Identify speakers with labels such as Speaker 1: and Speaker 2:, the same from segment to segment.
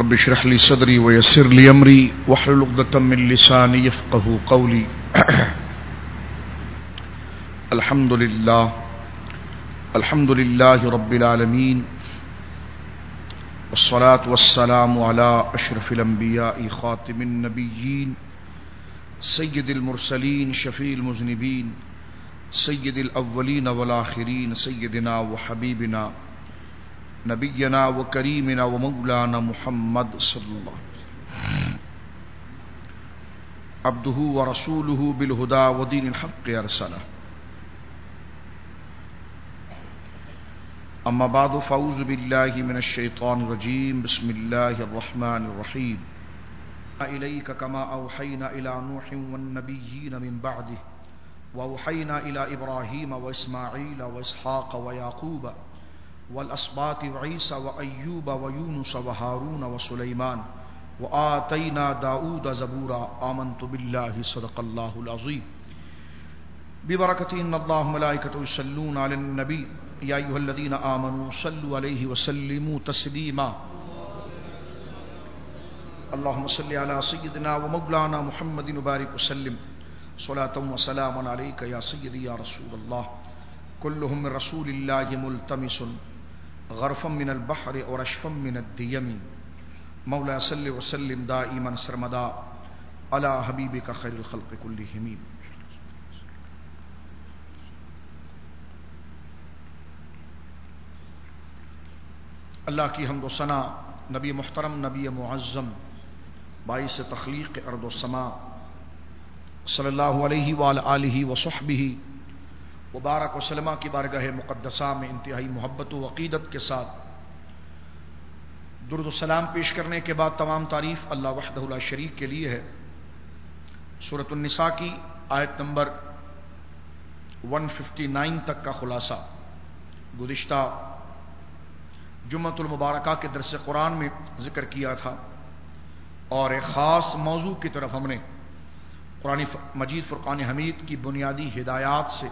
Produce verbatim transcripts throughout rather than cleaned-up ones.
Speaker 1: رب اشرح لي صدري ويسر لي امري واحلل عقدة من لساني يفقهوا قولي. الحمد لله الحمد لله رب العالمين والصلاة والسلام على اشرف الانبياء خاتم النبيين سید المرسلین شفیع المذنبین سید الاولین والآخرین سیدنا وحبیبنا نبینا وکریمنا ومولانا محمد صلی اللہ عبدہ ورسولہ بالہدى ودین الحق ارسلہ. اما بعد فاعوذ باللہ من الشیطان الرجیم. بسم اللہ الرحمن الرحیم. إليك كما أوحينا إلى نوح والنبيين من بعده وأوحينا إلى إبراهيم وإسماعيل وإسحاق ويعقوب والأسباط وعيسى وأيوب ويونس وهارون وسليمان وآتينا داود زبورا. آمنت بالله صدق الله العظيم. ببركة إن الله ملائكته يصلون على النبي يا أيها الذين آمنوا صلوا عليه وسلموا تسليما. اللهم صل على سيدنا ومولانا محمد وبارك وسلم صلاة وسلاما عليك يا سيدي يا رسول الله. كلهم من رسول الله ملتمس غرفا من البحر ورشفا من الديم. مولا صل وسلم دائما سرمدا على حبيبك خير الخلق كلهم. اللہ کی حمد و ثنا نبی محترم نبی معظم باعث تخلیق ارض و سما صلی اللہ علیہ وآلہ وصحبہ وبارک وسلم کی بارگاہ مقدسہ میں انتہائی محبت و عقیدت کے ساتھ درود و سلام پیش کرنے کے بعد تمام تعریف اللہ وحدہ لا شریک کے لیے ہے. سورۃ النساء کی آیت نمبر ایک سو اناسی تک کا خلاصہ گزشتہ جمعۃ المبارکہ کے درس قرآن میں ذکر کیا تھا، اور ایک خاص موضوع کی طرف ہم نے قرآن مجید فرقان حمید کی بنیادی ہدایات سے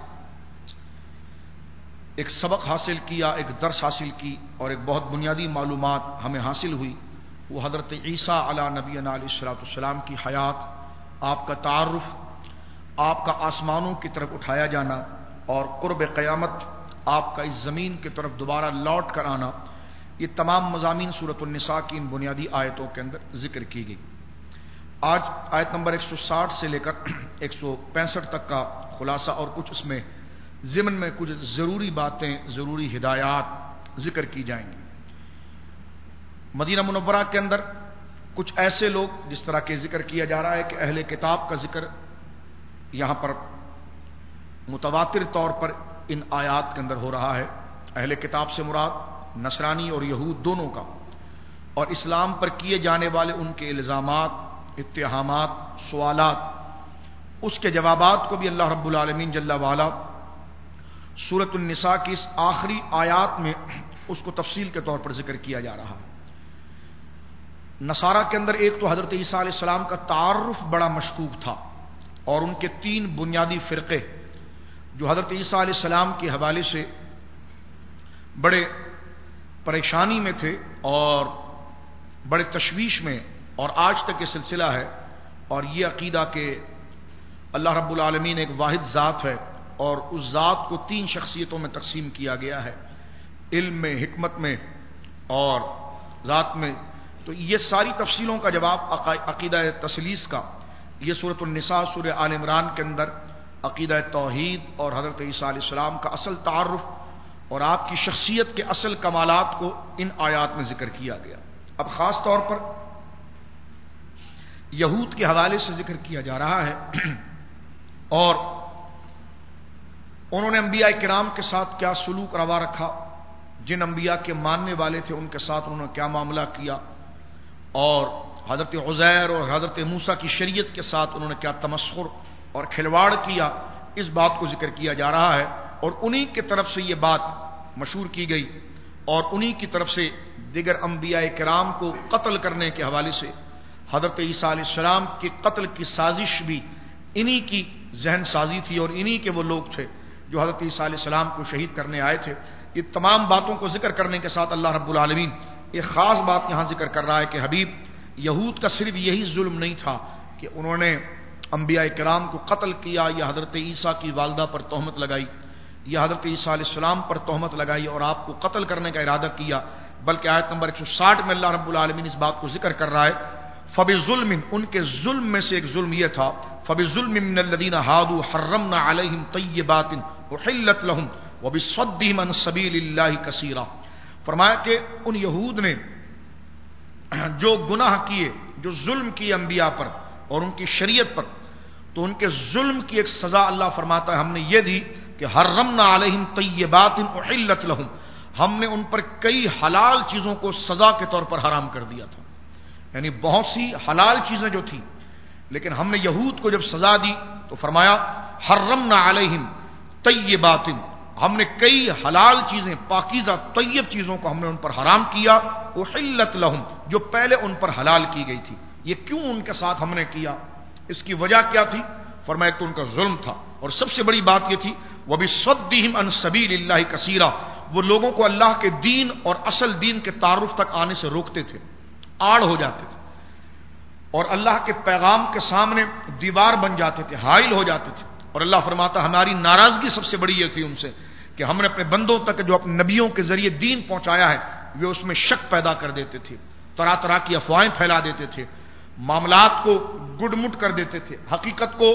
Speaker 1: ایک سبق حاصل کیا، ایک درس حاصل کی، اور ایک بہت بنیادی معلومات ہمیں حاصل ہوئی. وہ حضرت عیسیٰ علی نبینا علیہ الصلوۃ والسلام کی حیات، آپ کا تعارف، آپ کا آسمانوں کی طرف اٹھایا جانا، اور قرب قیامت آپ کا اس زمین کی طرف دوبارہ لوٹ کر آنا. یہ تمام مضامین سورۃ النساء کی ان بنیادی آیتوں کے اندر ذکر کی گئی. آج آیت نمبر ایک سو ساٹھ سے لے کر ایک سو پینسٹھ تک کا خلاصہ اور کچھ اس میں ضمن میں کچھ ضروری باتیں، ضروری ہدایات ذکر کی جائیں گی. مدینہ منورہ کے اندر کچھ ایسے لوگ، جس طرح کے ذکر کیا جا رہا ہے کہ اہل کتاب کا ذکر یہاں پر متواتر طور پر ان آیات کے اندر ہو رہا ہے. اہل کتاب سے مراد نصرانی اور یہود دونوں کا، اور اسلام پر کیے جانے والے ان کے الزامات، اتہامات، سوالات، اس کے جوابات کو بھی اللہ رب العالمین جل وعلا سورۃ النساء کی اس آخری آیات میں اس کو تفصیل کے طور پر ذکر کیا جا رہا ہے. نصارہ کے اندر ایک تو حضرت عیسیٰ علیہ السلام کا تعارف بڑا مشکوک تھا، اور ان کے تین بنیادی فرقے جو حضرت عیسیٰ علیہ السلام کے حوالے سے بڑے پریشانی میں تھے اور بڑے تشویش میں، اور آج تک یہ سلسلہ ہے. اور یہ عقیدہ کہ اللہ رب العالمین ایک واحد ذات ہے، اور اس ذات کو تین شخصیتوں میں تقسیم کیا گیا ہے، علم میں، حکمت میں اور ذات میں. تو یہ ساری تفصیلوں کا جواب عقیدہ تثلیث کا یہ سورۃ النساء سورہ آل عمران کے اندر عقیدہ توحید اور حضرت عیسیٰ علیہ السلام کا اصل تعارف اور آپ کی شخصیت کے اصل کمالات کو ان آیات میں ذکر کیا گیا. اب خاص طور پر یہود کے حوالے سے ذکر کیا جا رہا ہے، اور انہوں نے انبیاء کرام کے ساتھ کیا سلوک روا رکھا، جن انبیاء کے ماننے والے تھے ان کے ساتھ انہوں نے کیا معاملہ کیا، اور حضرت عزیر اور حضرت موسیٰ کی شریعت کے ساتھ انہوں نے کیا تمسخر اور کھلواڑ کیا. اس بات کو ذکر کیا جا رہا ہے، اور انہی کی طرف سے یہ بات مشہور کی گئی، اور انہی کی طرف سے دیگر انبیاء کرام کو قتل کرنے کے حوالے سے حضرت عیسیٰ علیہ السلام کے قتل کی سازش بھی انہی کی ذہن سازی تھی، اور انہی کے وہ لوگ تھے جو حضرت عیسیٰ علیہ السلام کو شہید کرنے آئے تھے. یہ تمام باتوں کو ذکر کرنے کے ساتھ اللہ رب العالمین ایک خاص بات یہاں ذکر کر رہا ہے کہ حبیب یہود کا صرف یہی ظلم نہیں تھا کہ انہوں نے انبیاء کرام کو قتل کیا یا حضرت عیسیٰ کی والدہ پر تہمت لگائی یا حضرت عیسیٰ علیہ السلام پر تہمت لگائی اور آپ کو قتل کرنے کا ارادہ کیا، بلکہ آیت نمبر ایک سو ساٹھ میں اللہ رب العالمین اس بات کو ذکر کر رہا ہے فَبِظُلْمٍ، ان کے ظلم میں سے ایک ظلم یہ تھا فَبِظُلْمٍ مِّنَ الَّذِينَ هَادُوا حَرَّمْنَا عَلَيْهِمْ طَيِّبَاتٍ أُحِلَّتْ لَهُمْ وَبِصَدِّهِمْ عَن سَبِيلِ اللَّهِ كَثِيرًا، فرمایا کہ ان یہود نے جو گناہ کیے، جو ظلم کیے انبیاء پر اور ان کی شریعت پر، تو ان کے ظلم کی ایک سزا اللہ فرماتا ہے ہم نے یہ دی کہ حرمنا علیہم طیبات احلت لہم، ہم نے ان پر کئی حلال چیزوں کو سزا کے طور پر حرام کر دیا تھا، یعنی بہت سی حلال چیزیں جو تھیں، لیکن ہم نے یہود کو جب سزا دی تو فرمایا حرمنا علیہم طیبات، ہم نے کئی حلال چیزیں، پاکیزہ طیب چیزوں کو ہم نے ان پر حرام کیا، احلت لہم، جو پہلے ان پر حلال کی گئی تھی۔ یہ کیوں ان کے ساتھ ہم نے کیا؟ اس کی وجہ کیا تھی؟ فرمایا کہ ان کا ظلم تھا، اور سب سے بڑی بات یہ تھی وَبِصَدِّهِمْ عَن سَبِيلِ اللَّهِ كَثِيرًا، وہ لوگوں کو اللہ کے دین اور اصل دین کے تعارف تک آنے سے روکتے تھے، آڑ ہو جاتے تھے، اور اللہ کے پیغام کے سامنے دیوار بن جاتے تھے، حائل ہو جاتے تھے۔ اور اللہ فرماتا ہماری ناراضگی سب سے بڑی یہ تھی ان سے کہ ہم نے اپنے بندوں تک جو اپنے نبیوں کے ذریعے دین پہنچایا ہے وہ اس میں شک پیدا کر دیتے تھے، طرح طرح کی افواہیں پھیلا دیتے تھے، معاملات کو گڈ مٹ کر دیتے تھے، حقیقت کو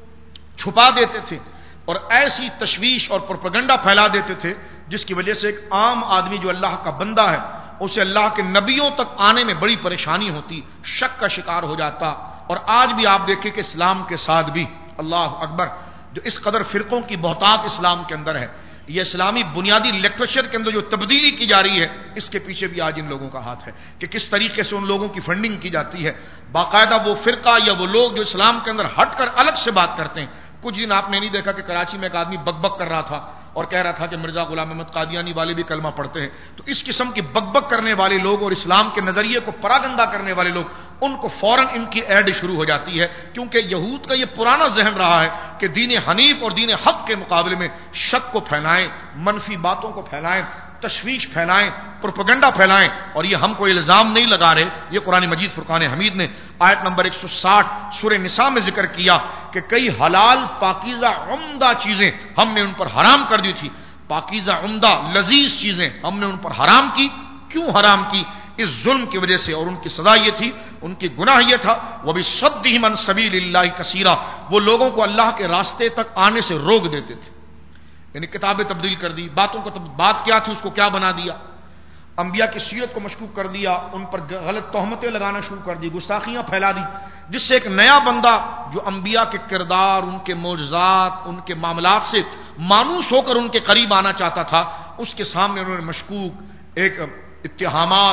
Speaker 1: چھپا دیتے تھے، اور ایسی تشویش اور پروپیگنڈا پھیلا دیتے تھے جس کی وجہ سے ایک عام آدمی جو اللہ کا بندہ ہے اسے اللہ کے نبیوں تک آنے میں بڑی پریشانی ہوتی، شک کا شکار ہو جاتا۔ اور آج بھی آپ دیکھیں کہ اسلام کے ساتھ بھی اللہ اکبر جو اس قدر فرقوں کی بہتات اسلام کے اندر ہے، یہ اسلامی بنیادی لٹریچر کے اندر جو تبدیلی کی جا رہی ہے، اس کے پیچھے بھی آج ان لوگوں کا ہاتھ ہے کہ کس طریقے سے ان لوگوں کی فنڈنگ کی جاتی ہے۔ باقاعدہ وہ فرقہ یا وہ لوگ جو اسلام کے اندر ہٹ کر الگ سے بات کرتے ہیں۔ کچھ دن آپ نے نہیں دیکھا کہ کراچی میں ایک آدمی بک بک کر رہا تھا اور کہہ رہا تھا کہ مرزا غلام احمد قادیانی والے بھی کلمہ پڑھتے ہیں۔ تو اس قسم کی بک بک کرنے والے لوگ اور اسلام کے نظریے کو پراگندہ کرنے والے لوگ، ان کو فوراً ان کی ایڈ شروع ہو جاتی ہے، کیونکہ یہود کا یہ پرانا ذہن رہا ہے کہ دین حنیف اور دین حق کے مقابلے میں شک کو پھیلائیں، منفی باتوں کو پھیلائیں، تشویش پھیلائیں، پروپیگنڈا پھیلائیں۔ اور یہ ہم کو الزام نہیں لگا رہے، یہ قرآن مجید فرقان حمید نے آیت نمبر ایک سو ساٹھ سورہ نساء میں ذکر کیا کہ کئی حلال پاکیزہ عمدہ چیزیں ہم نے ان پر حرام کر دی تھی، پاکیزہ عمدہ لذیذ چیزیں ہم نے ان پر حرام کی۔ کیوں حرام کی؟ اس ظلم کی وجہ سے، اور ان کی سزا یہ تھی، ان کی گناہ یہ تھا وَبِصَدِّهِمْ عَن سَبِيلِ اللَّهِ كَثِيرًا، وہ لوگوں کو اللہ کے راستے تک آنے سے روک دیتے تھے، یعنی کتابیں تبدیل کر دی، باتوں کو تب بات کیا تھی اس کو کیا بنا دیا، انبیاء کی سیرت کو مشکوک کر دیا، ان پر غلط تہمتیں لگانا شروع کر دی، گستاخیاں پھیلا دی، جس سے ایک نیا بندہ جو انبیاء کے کردار، ان کے معجزات، ان کے معاملات سے مانوس ہو کر ان کے قریب آنا چاہتا تھا، اس کے سامنے انہوں نے مشکوک ایک اتہامات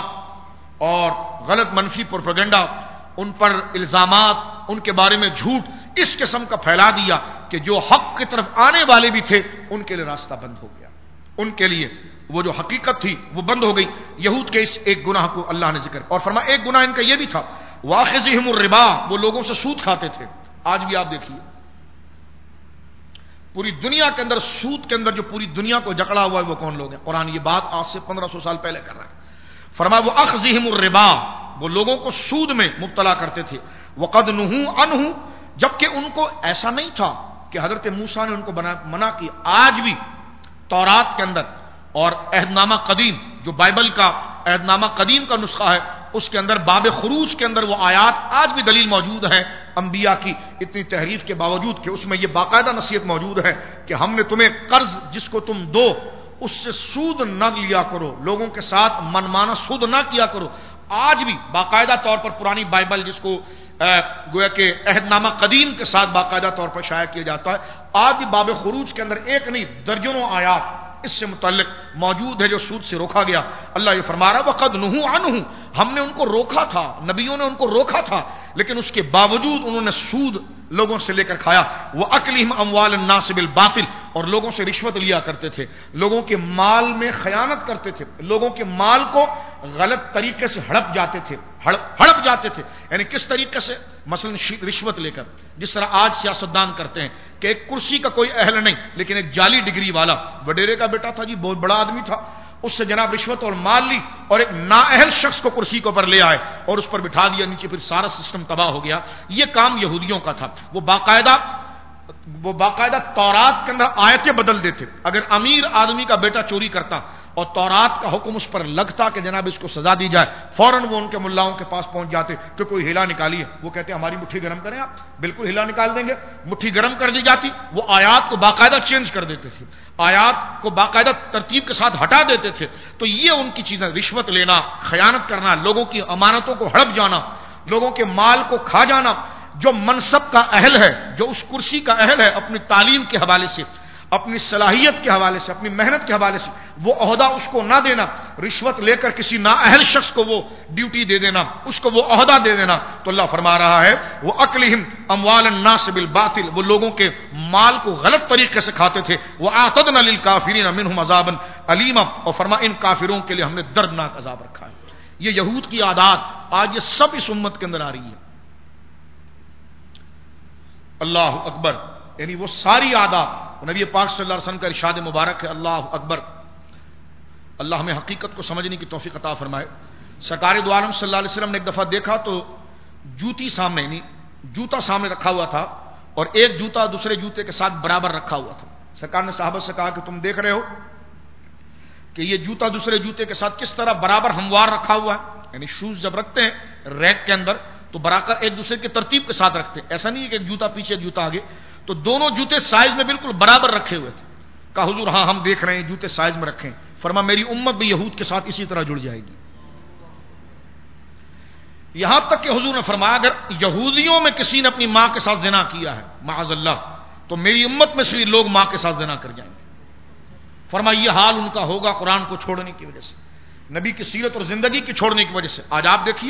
Speaker 1: اور غلط منفی پروپیگنڈا، ان پر الزامات، ان کے بارے میں جھوٹ اس قسم کا پھیلا دیا کہ جو حق کی طرف آنے والے بھی تھے ان کے لیے راستہ بند ہو گیا، ان کے لیے وہ جو حقیقت تھی وہ بند ہو گئی۔ یہود کے اس ایک گناہ کو اللہ نے ذکر اور فرمایا ایک گناہ ان کا یہ بھی تھا وَآخِذِهِمُ الرِّبَا، وہ لوگوں سے سود کھاتے تھے۔ آج بھی آپ دیکھیے پوری دنیا کے اندر سود کے اندر جو پوری دنیا کو جکڑا ہوا ہے وہ کون لوگ ہیں؟ قرآن یہ بات آج سے پندرہ سو سال پہلے کر رہا ہے۔ فرمایا وہ اخذہم الربا، وہ لوگوں کو سود میں مبتلا کرتے تھے، وقد نہوا عنہ، جبکہ ان کو ایسا نہیں تھا کہ حضرت موسیٰ نے ان کو منع کی۔ آج بھی تورات کے اندر اور عہد نامہ قدیم جو بائبل کا عہد نامہ قدیم کا نسخہ ہے اس کے اندر باب خروج کے اندر وہ آیات آج بھی دلیل موجود ہے انبیاء کی، اتنی تحریف کے باوجود کہ اس میں یہ باقاعدہ نصیحت موجود ہے کہ ہم نے تمہیں قرض جس کو تم دو اس سے سود نہ لیا کرو، لوگوں کے ساتھ منمانا سود نہ کیا کرو۔ آج بھی باقاعدہ طور پر پرانی بائبل جس کو گویا کہ عہد نامہ قدیم کے ساتھ باقاعدہ طور پر شائع کیا جاتا ہے، آج بھی باب خروج کے اندر ایک نہیں درجنوں آیات اس سے متعلق موجود ہے جو سود سے روکا گیا۔ اللہ یہ فرما رہا ہے وقد نہوا عنہ، ہم نے ان کو روکا تھا، نبیوں نے ان کو روکا تھا، لیکن اس کے باوجود انہوں نے سود لوگوں سے لے کر کھایا۔ وَأَكْلِهِمْ أَمْوَالَ النَّاسِ بِالْبَاطِلِ، اور لوگوں سے رشوت لیا کرتے تھے، لوگوں کے مال میں خیانت کرتے تھے، لوگوں کے مال کو غلط طریقے سے ہڑپ جاتے تھے ہڑپ ہڑپ جاتے تھے یعنی کس طریقے سے؟ مثلا رشوت لے کر، جس طرح آج سیاستدان کرتے ہیں کہ ایک کرسی کا کوئی اہل نہیں لیکن ایک جعلی ڈگری والا، وڈیرے کا بیٹا تھا جی، بہت بڑا آدمی تھا، اس سے جناب رشوت اور مال لی اور ایک نااہل شخص کو کرسی کے اوپر لے آئے اور اس پر بٹھا دیا نیچے، پھر سارا سسٹم تباہ ہو گیا. یہ کام یہودیوں کا تھا. وہ باقاعدہ وہ باقاعدہ تورات کے اندر آیتیں بدل دیتے. اگر امیر آدمی کا بیٹا چوری کرتا اور تورات کا حکم اس پر لگتا کہ جناب اس کو سزا دی جائے، فوراً وہ ان کے ملاؤں کے پاس پہنچ جاتے کہ کوئی ہلا نکالیے. وہ کہتے ہیں ہماری مٹھی گرم کریں آپ، بالکل ہلا نکال دیں گے. مٹھی گرم کر دی جاتی، وہ آیات کو باقاعدہ چینج کر دیتے تھے، آیات کو باقاعدہ ترتیب کے ساتھ ہٹا دیتے تھے. تو یہ ان کی چیزیں، رشوت لینا، خیانت کرنا، لوگوں کی امانتوں کو ہڑپ جانا، لوگوں کے مال کو کھا جانا. جو منصب کا اہل ہے، جو اس کرسی کا اہل ہے، اپنی تعلیم کے حوالے سے، اپنی صلاحیت کے حوالے سے، اپنی محنت کے حوالے سے وہ عہدہ اس کو نہ دینا، رشوت لے کر کسی نااہل شخص کو وہ ڈیوٹی دے دینا، اس کو وہ عہدہ دے دینا. تو اللہ فرما رہا ہے وہ اکلہم اموال الناس بالباطل، وہ لوگوں کے مال کو غلط طریقے سے کھاتے تھے. واعتدنا للکافرین منہم عذابا الیما، اور فرما ان کافروں کے لیے ہم نے دردناک عذاب رکھا ہے. یہ یہود کی عادات آج یہ سب اس امت کے اندر آ رہی ہے. اللہ اکبر، یعنی وہ ساری عادات نبی پاک صلی اللہ علیہ وسلم کا ارشاد مبارک ہے. اللہ اکبر. اللہ ہمیں حقیقت کو سمجھنے کی توفیق عطا فرمائے. سرکار دو عالم صلی اللہ علیہ وسلم نے ایک دفعہ دیکھا تو جوتی سامنے، یعنی جوتا سامنے رکھا ہوا تھا اور ایک جوتا دوسرے جوتے کے ساتھ برابر رکھا ہوا تھا. سرکار نے صحابہ سے کہا کہ تم دیکھ رہے ہو کہ یہ جوتا دوسرے جوتے کے ساتھ کس طرح برابر ہموار رکھا ہوا ہے. یعنی شوز جب رکھتے ہیں ریک کے اندر تو برابر ایک دوسرے کی ترتیب کے ساتھ رکھتے ہیں. ایسا نہیں ہے کہ ایک جوتا پیچھے ایک جوتا آگے. تو دونوں جوتے سائز میں بالکل برابر رکھے ہوئے تھے. کہا حضور ہاں ہم دیکھ رہے ہیں جوتے سائز میں رکھیں. فرما میری امت بھی یہود کے ساتھ اسی طرح جڑ جائے گی. یہاں تک کہ حضور نے فرمایا اگر یہودیوں میں کسی نے اپنی ماں کے ساتھ زنا کیا ہے معاذ اللہ تو میری امت میں سے لوگ ماں کے ساتھ زنا کر جائیں گے. فرما یہ حال ان کا ہوگا قرآن کو چھوڑنے کی وجہ سے، نبی کی سیرت اور زندگی کی چھوڑنے کی وجہ سے. آج آپ دیکھیے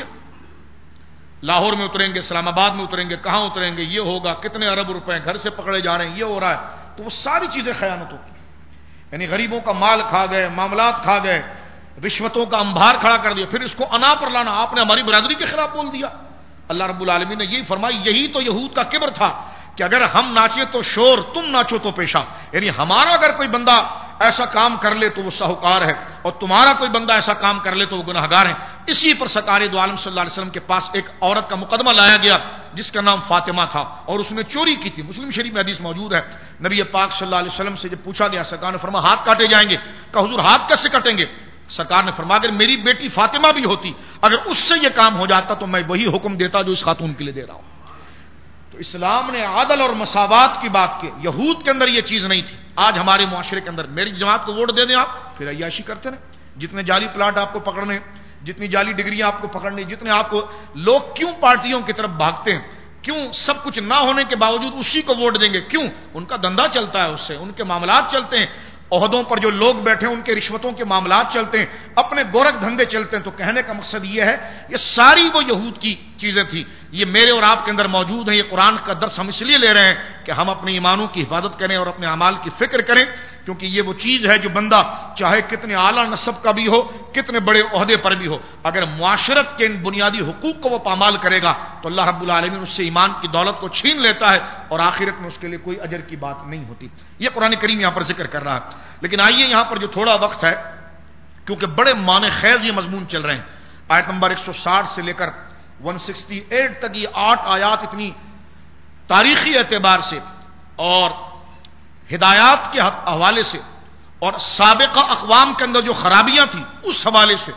Speaker 1: لاہور میں اتریں گے، اسلام آباد میں اتریں گے، کہاں اتریں گے، یہ ہوگا، کتنے ارب روپے گھر سے پکڑے جا رہے ہیں، یہ ہو رہا ہے. تو وہ ساری چیزیں خیانتوں کی، یعنی غریبوں کا مال کھا گئے، معاملات کھا گئے، رشوتوں کا انبار کھڑا کر دیا، پھر اس کو انا پر لانا. آپ نے ہماری برادری کے خلاف بول دیا. اللہ رب العالمین نے یہی فرمایا، یہی تو یہود کا کبر تھا کہ اگر ہم ناچے تو شور، تم ناچو تو پیشہ. یعنی ہمارا اگر کوئی بندہ ایسا کام کر لے تو وہ ساہوکار ہے اور تمہارا کوئی بندہ ایسا کام کر لے تو وہ گناہگار ہے. اسی پر سرکار دو عالم صلی اللہ علیہ وسلم کے پاس ایک عورت کا مقدمہ لایا گیا جس کا نام فاطمہ تھا اور اس نے چوری کی تھی. مسلم شریف میں حدیث موجود ہے. نبی پاک صلی اللہ علیہ وسلم سے جب پوچھا گیا سرکار نے فرمایا ہاتھ کاٹے جائیں گے. کہ حضور ہاتھ کیسے کٹیں گے؟ سرکار نے فرمایا اگر میری بیٹی فاطمہ بھی ہوتی، اگر اس سے یہ کام ہو جاتا تو میں وہی حکم دیتا جو اس خاتون کے لیے دے رہا ہوں. تو اسلام نے عدل اور مساوات کی بات کی. یہود کے اندر یہ چیز نہیں تھی. آج ہمارے معاشرے کے اندر میری جماعت کو ووٹ دے دیں آپ، پھر عیاشی کرتے رہیں. جتنے جعلی پلاٹ آپ کو پکڑنے، جتنی جعلی ڈگریاں آپ کو پکڑنے، جتنے آپ کو لوگ کیوں پارٹیوں کی طرف بھاگتے ہیں، کیوں سب کچھ نہ ہونے کے باوجود اسی کو ووٹ دیں گے؟ کیوں؟ ان کا دھندا چلتا ہے، اس سے ان کے معاملات چلتے ہیں. عہدوں پر جو لوگ بیٹھے ہیں ان کے رشوتوں کے معاملات چلتے ہیں، اپنے گورکھ دھندے چلتے ہیں. تو کہنے کا مقصد یہ ہے یہ ساری وہ یہود کی چیزیں تھیں، یہ میرے اور آپ کے اندر موجود ہیں. یہ قرآن کا درس ہم اس لیے لے رہے ہیں کہ ہم اپنے ایمانوں کی حفاظت کریں اور اپنے اعمال کی فکر کریں، کیونکہ یہ وہ چیز ہے جو بندہ چاہے کتنے اعلیٰ نسب کا بھی ہو، کتنے بڑے عہدے پر بھی ہو، اگر معاشرت کے ان بنیادی حقوق کو وہ پامال کرے گا تو اللہ رب العالمین اس سے ایمان کی دولت کو چھین لیتا ہے اور آخرت میں اس کے لیے کوئی اجر کی بات نہیں ہوتی. یہ قرآن کریم یہاں پر ذکر کر رہا ہے. لیکن آئیے یہاں پر جو تھوڑا وقت ہے، کیونکہ بڑے معنی خیز یہ مضمون چل رہے ہیں، آیت نمبر ایک سو ساٹھ سے لے کر ایک سو اڑسٹھ تک یہ آٹھ آیات اتنی تاریخی اعتبار سے اور ہدایات کے حوالے سے اور سابقہ اقوام کے اندر جو خرابیاں تھیں اس حوالے سے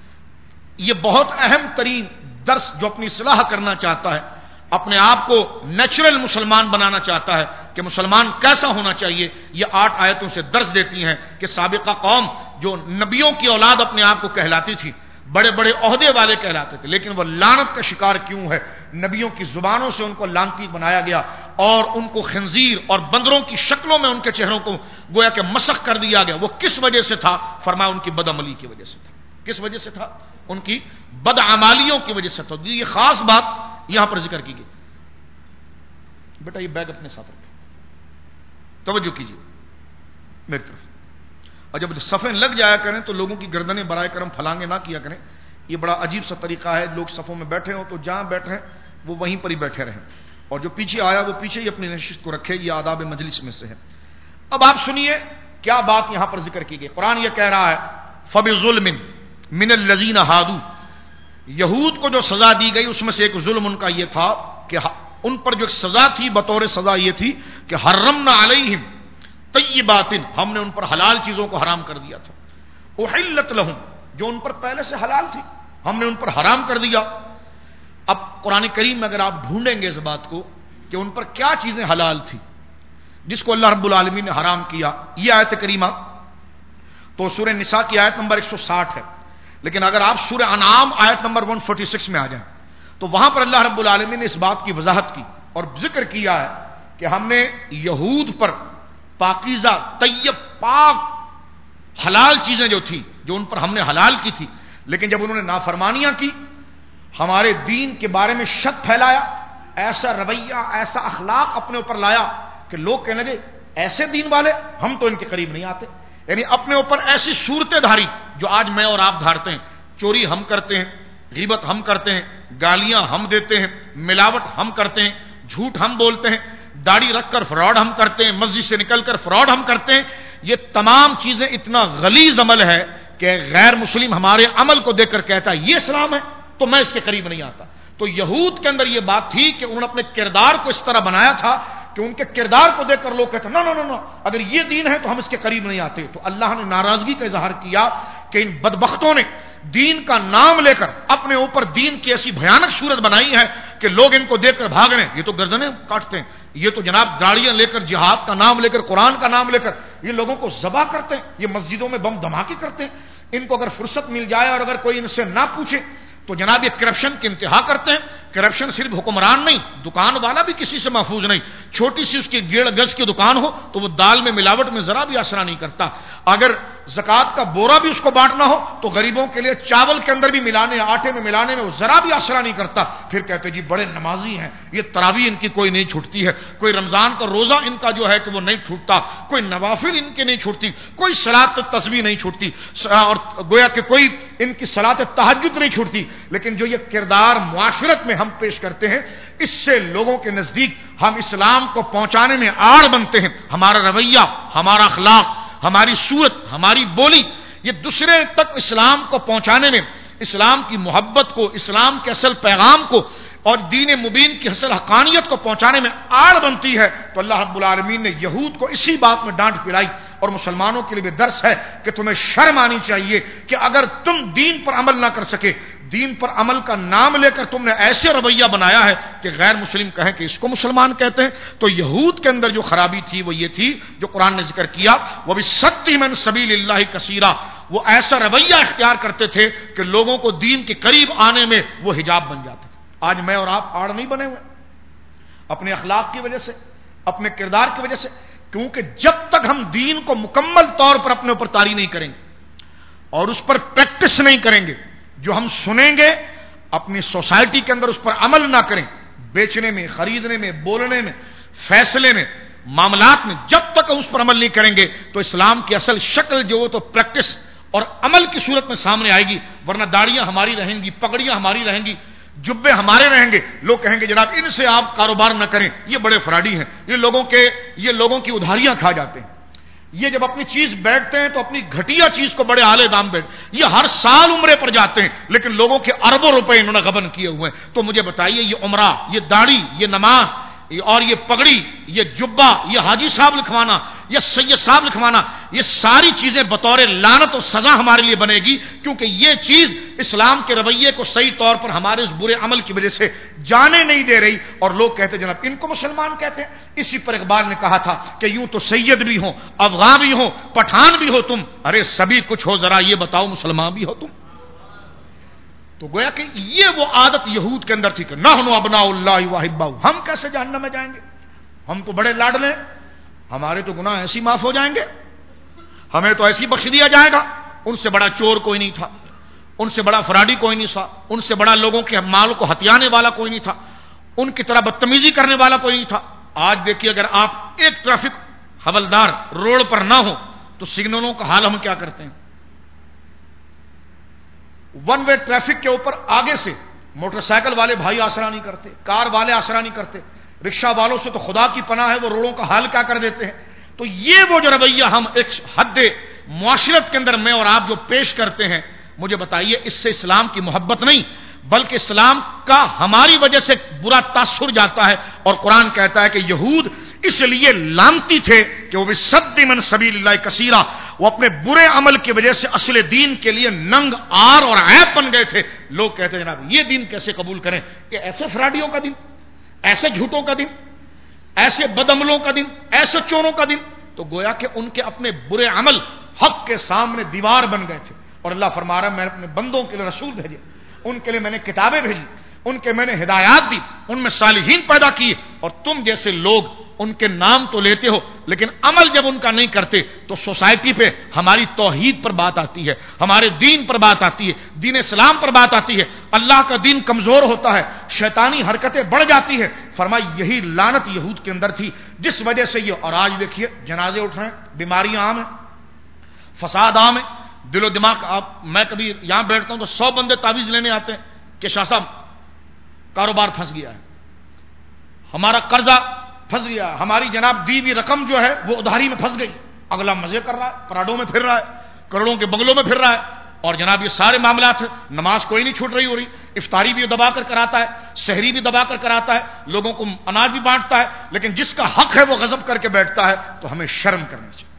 Speaker 1: یہ بہت اہم ترین درس جو اپنی اصلاح کرنا چاہتا ہے، اپنے آپ کو نیچرل مسلمان بنانا چاہتا ہے کہ مسلمان کیسا ہونا چاہیے، یہ آٹھ آیتوں سے درس دیتی ہیں کہ سابقہ قوم جو نبیوں کی اولاد اپنے آپ کو کہلاتی تھی، بڑے بڑے عہدے والے کہلاتے تھے، لیکن وہ لعنت کا شکار کیوں ہے؟ نبیوں کی زبانوں سے ان کو لعنتی بنایا گیا اور ان کو خنزیر اور بندروں کی شکلوں میں ان کے چہروں کو گویا کہ مسخ کر دیا گیا. وہ کس وجہ سے تھا؟ فرمایا ان کی بدعملی کی وجہ سے تھا. کس وجہ سے تھا؟ ان کی بدعمالیوں کی وجہ سے تھا. یہ خاص بات یہاں پر ذکر کی گئی. بیٹا یہ بیگ اپنے ساتھ رکھیں، توجہ کیجیے میری طرف. اور جب صفیں لگ جایا کریں تو لوگوں کی گردنیں برائے کرم پھلانگے نہ کیا کریں. یہ بڑا عجیب سا طریقہ ہے، لوگ صفوں میں بیٹھے ہوں تو جہاں بیٹھے ہیں وہ وہیں پر ہی بیٹھے رہیں، اور جو پیچھے آیا وہ پیچھے ہی اپنی نشست کو رکھے. یہ آداب مجلس میں سے ہے. اب آپ سنیے کیا بات یہاں پر ذکر کی گئی. قرآن یہ کہہ رہا ہے فبظلم من الذین ہادوا، یہود کو جو سزا دی گئی اس میں سے ایک ظلم ان کا یہ تھا کہ ان پر جو سزا تھی بطور سزا یہ تھی کہ حرمنا علیہم طیبات، ہم نے ان پر حلال چیزوں کو حرام کر دیا تھا، احلت لہم، جو ان پر پہلے سے حلال تھی ہم نے ان پر حرام کر دیا۔ اب قرآن کریم میں اگر آپ ڈھونڈیں گے اس بات کو کہ ان پر کیا چیزیں حلال تھی جس کو اللہ رب العالمین نے حرام کیا، یہ آیت کریمہ تو سورہ نساء کی آیت نمبر ایک سو ساٹھ ہے، لیکن اگر آپ سورہ انعام آیت نمبر ایک سو چھیالیس میں آ جائیں تو وہاں پر اللہ رب العالمین نے اس بات کی وضاحت کی اور ذکر کیا ہے کہ ہم نے یہود پر پاکیزہ طیب پاک حلال چیزیں جو تھی جو ان پر ہم نے حلال کی تھی، لیکن جب انہوں نے نافرمانیاں کی، ہمارے دین کے بارے میں شک پھیلایا، ایسا رویہ ایسا اخلاق اپنے اوپر لایا کہ لوگ کہنے لگے ایسے دین والے ہم تو ان کے قریب نہیں آتے، یعنی اپنے اوپر ایسی صورتیں دھاری جو آج میں اور آپ دھارتے ہیں، چوری ہم کرتے ہیں، غیبت ہم کرتے ہیں، گالیاں ہم دیتے ہیں، ملاوٹ ہم کرتے ہیں، جھوٹ ہم بولتے ہیں، داڑھی رکھ کر فراڈ ہم کرتے ہیں، مسجد سے نکل کر فراڈ ہم کرتے ہیں، یہ تمام چیزیں اتنا غلیظ عمل ہے کہ غیر مسلم ہمارے عمل کو دیکھ کر کہتا ہے یہ اسلام ہے تو میں اس کے قریب نہیں آتا۔ تو یہود کے اندر یہ بات تھی کہ انہوں نے اپنے کردار کو اس طرح بنایا تھا کہ ان کے کردار کو دیکھ کر لوگ کہتے ہیں نو نو نو اگر یہ دین ہے تو ہم اس کے قریب نہیں آتے۔ تو اللہ نے ناراضگی کا اظہار کیا کہ ان بدبختوں نے دین کا نام لے کر اپنے اوپر دین کی ایسی بھیانک صورت بنائی ہے کہ لوگ ان کو دیکھ کر بھاگ رہے ہیں، یہ تو گردنیں کاٹتے ہیں، یہ تو جناب گاڑیاں لے کر جہاد کا نام لے کر قرآن کا نام لے کر یہ لوگوں کو ذبح کرتے ہیں، یہ مسجدوں میں بم دھماکے کرتے ہیں، ان کو اگر فرصت مل جائے اور اگر کوئی ان سے نہ پوچھے تو جناب یہ کرپشن کی انتہا کرتے ہیں۔ کرپشن صرف حکمران نہیں، دکان والا بھی کسی سے محفوظ نہیں، چھوٹی سی اس کی ڈیڑھ گز کی دکان ہو تو وہ دال میں ملاوٹ میں ذرا بھی آسرا نہیں کرتا، اگر زکوٰۃ کا بورا بھی اس کو بانٹنا ہو تو غریبوں کے لیے چاول کے اندر بھی ملانے آٹے میں ملانے میں وہ ذرا بھی آسرا نہیں کرتا، پھر کہتے جی بڑے نمازی ہیں، یہ تراویح ان کی کوئی نہیں چھوٹتی ہے، کوئی رمضان کا روزہ ان کا جو ہے کہ وہ نہیں چھوٹتا، کوئی نوافل ان کے نہیں چھوٹتی، کوئی صلاۃ تسبیح نہیں چھوٹتی، اور گویا کہ کوئی ان کی صلاۃ تہجد نہیں چھوٹتی، لیکن جو یہ کردار معاشرت میں ہم پیش کرتے ہیں اس سے لوگوں کے نزدیک ہم اسلام کو پہنچانے میں آڑ بنتے ہیں، ہمارا رویہ، ہمارا اخلاق، ہماری صورت، ہماری بولی، یہ دوسرے تک اسلام کو پہنچانے میں، اسلام کی محبت کو، اسلام کے اصل پیغام کو اور دین مبین کی اصل حقانیت کو پہنچانے میں آڑ بنتی ہے۔ تو اللہ رب العالمین نے یہود کو اسی بات میں ڈانٹ پلائی اور مسلمانوں کے لیے بھی درس ہے کہ تمہیں شرم آنی چاہیے کہ اگر تم دین پر عمل نہ کر سکے، دین پر عمل کا نام لے کر تم نے ایسے رویہ بنایا ہے کہ غیر مسلم کہیں کہ اس کو مسلمان کہتے ہیں۔ تو یہود کے اندر جو خرابی تھی وہ یہ تھی جو قرآن نے ذکر کیا، وہ بھی ستی من سبیل اللہ کثیرہ، وہ ایسا رویہ اختیار کرتے تھے کہ لوگوں کو دین کے قریب آنے میں وہ حجاب بن جاتے تھے۔ آج میں اور آپ آڑ نہیں بنے ہوئے اپنے اخلاق کی وجہ سے، اپنے کردار کی وجہ سے، کیونکہ جب تک ہم دین کو مکمل طور پر اپنے اوپر طاری نہیں کریں گے اور اس پر پریکٹس نہیں کریں گے، جو ہم سنیں گے اپنی سوسائٹی کے اندر اس پر عمل نہ کریں، بیچنے میں، خریدنے میں، بولنے میں، فیصلے میں، معاملات میں، جب تک اس پر عمل نہیں کریں گے تو اسلام کی اصل شکل جو وہ تو پریکٹس اور عمل کی صورت میں سامنے آئے گی، ورنہ داڑیاں ہماری رہیں گی، پگڑیاں ہماری رہیں گی، جبے ہمارے رہیں گے، لوگ کہیں گے جناب ان سے آپ کاروبار نہ کریں، یہ بڑے فراڈی ہیں، یہ لوگوں کے یہ لوگوں کی ادھاریاں کھا جاتے ہیں، یہ جب اپنی چیز بیٹھتے ہیں تو اپنی گھٹیا چیز کو بڑے اعلی دام بیٹھ، یہ ہر سال عمرے پر جاتے ہیں لیکن لوگوں کے اربوں روپے انہوں نے غبن کیے ہوئے ہیں۔ تو مجھے بتائیے یہ عمرہ، یہ داڑھی، یہ نماز اور یہ پگڑی، یہ جبہ، یہ حاجی صاحب لکھوانا، یہ سید صاحب لکھوانا، یہ ساری چیزیں بطور لعنت و سزا ہمارے لیے بنے گی، کیونکہ یہ چیز اسلام کے رویے کو صحیح طور پر ہمارے اس برے عمل کی وجہ سے جانے نہیں دے رہی، اور لوگ کہتے جناب ان کو مسلمان کہتے ہیں۔ اسی پر اقبال نے کہا تھا کہ یوں تو سید بھی ہو، افغان بھی ہو، پٹھان بھی ہو تم، ارے سبھی کچھ ہو، ذرا یہ بتاؤ مسلمان بھی ہو تم۔ تو گویا کہ یہ وہ عادت یہود کے اندر تھی کہ نحن ابناء اللہ واحباؤ، ہم کیسے جہنم میں جائیں گے، ہم تو بڑے لاڈلے، ہمارے تو گناہ ایسی معاف ہو جائیں گے، ہمیں تو ایسی بخش دیا جائے گا، ان سے بڑا چور کوئی نہیں تھا، ان سے بڑا فراڈی کوئی نہیں تھا، ان سے بڑا لوگوں کے مال کو ہتھیانے والا کوئی نہیں تھا، ان کی طرح بدتمیزی کرنے والا کوئی نہیں تھا۔ آج دیکھیے اگر آپ ایک ٹریفک حوالدار روڈ پر نہ ہو تو سگنلوں کا حال ہم کیا کرتے ہیں، ون وے ٹریفک کے اوپر آگے سے موٹر سائیکل والے بھائی آسرا نہیں کرتے، کار والے آسرا نہیں کرتے، رکشہ والوں سے تو خدا کی پناہ ہے وہ روڈوں کا حال کیا کر دیتے ہیں۔ تو یہ وہ جو رویہ ہم ایک حد معاشرت کے اندر میں اور آپ جو پیش کرتے ہیں، مجھے بتائیے اس سے اسلام کی محبت نہیں بلکہ اسلام کا ہماری وجہ سے برا تاثر جاتا ہے. اور قرآن کہتا ہے کہ یہود اس لیے لعنتی تھے کہ وہ بصد من سبیل اللہ کثیرا، وہ اپنے برے عمل کی وجہ سے اصل دین کے لیے ننگ آر اور عیب بن گئے تھے. لوگ کہتے ہیں جناب یہ دین کیسے قبول کریں، کہ ایسے فراڈیوں کا دن، ایسے جھوٹوں کا دن، ایسے بدعملوں کا دن، ایسے چوروں کا دن. تو گویا کہ ان کے اپنے برے عمل حق کے سامنے دیوار بن گئے تھے. اور اللہ فرما رہا ہے میں نے اپنے بندوں کے لیے رسول بھیجے، ان کے لیے میں نے کتابیں بھیجی، ان کے میں نے ہدایات دی، ان میں صالحین پیدا کیے. اور تم جیسے لوگ ان کے نام تو لیتے ہو لیکن عمل جب ان کا نہیں کرتے تو سوسائٹی پہ ہماری توحید پر بات آتی ہے، ہمارے دین پر بات آتی ہے، دین اسلام پر بات آتی ہے، اللہ کا دین کمزور ہوتا ہے، شیطانی حرکتیں بڑھ جاتی ہے. فرمایا یہی لعنت یہود کے اندر تھی جس وجہ سے یہ. اور آج دیکھیے جنازے اٹھ رہے ہیں، بیماریاں عام ہیں، فساد عام ہے، دل و دماغ. آپ میں کبھی یہاں بیٹھتا ہوں تو سو بندے تعویذ لینے آتے ہیں کہ شاہ صاحب کاروبار پھنس گیا ہے، ہمارا قرضہ پھنس گیا، ہماری جناب دی ہوئی رقم جو ہے وہ ادھاری میں پھنس گئی. اگلا مزے کر رہا ہے، پراڈوں میں پھر رہا ہے، کروڑوں کے بنگلوں میں پھر رہا ہے. اور جناب یہ سارے معاملات ہیں. نماز کوئی نہیں چھوٹ رہی ہو رہی، افطاری بھی دبا کر کراتا ہے، سحری بھی دبا کر کراتا ہے، لوگوں کو اناج بھی بانٹتا ہے، لیکن جس کا حق ہے وہ غضب کر کے بیٹھتا ہے. تو ہمیں شرم کرنی چاہیے.